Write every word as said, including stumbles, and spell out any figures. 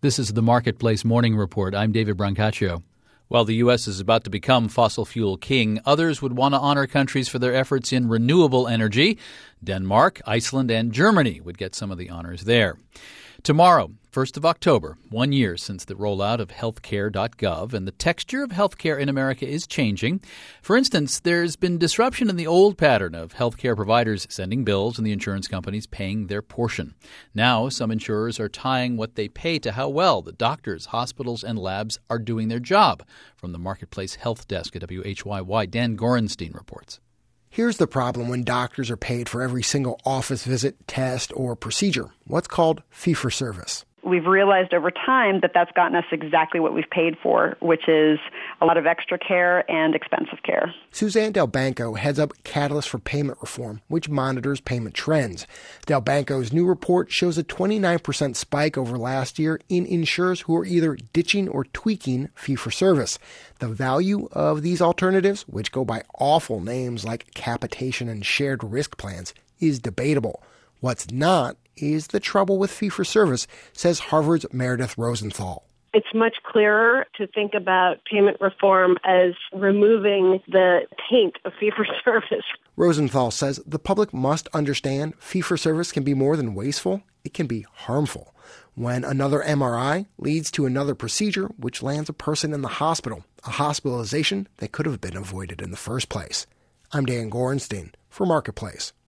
This is the Marketplace Morning Report. I'm David Brancaccio. While the U S is about to become fossil fuel king, others would want to honor countries for their efforts in renewable energy. Denmark, Iceland, and Germany would get some of the honors there. Tomorrow, first of October, one year since the rollout of healthcare dot gov, and the texture of healthcare in America is changing. For instance, there's been disruption in the old pattern of healthcare providers sending bills and the insurance companies paying their portion. Now, some insurers are tying what they pay to how well the doctors, hospitals, and labs are doing their job. From the Marketplace Health Desk at W H Y Y, Dan Gorenstein reports. Here's the problem when doctors are paid for every single office visit, test, or procedure, what's called fee-for-service. We've realized over time that that's gotten us exactly what we've paid for, which is a lot of extra care and expensive care. Suzanne Del Banco heads up Catalyst for Payment Reform, which monitors payment trends. Del Banco's new report shows a twenty-nine percent spike over last year in insurers who are either ditching or tweaking fee-for-service. The value of these alternatives, which go by awful names like capitation and shared risk plans, is debatable. What's not is the trouble with fee-for-service, says Harvard's Meredith Rosenthal. It's much clearer to think about payment reform as removing the taint of fee-for-service. Rosenthal says the public must understand fee-for-service can be more than wasteful. It can be harmful. When another M R I leads to another procedure, which lands a person in the hospital, a hospitalization that could have been avoided in the first place. I'm Dan Gorenstein for Marketplace.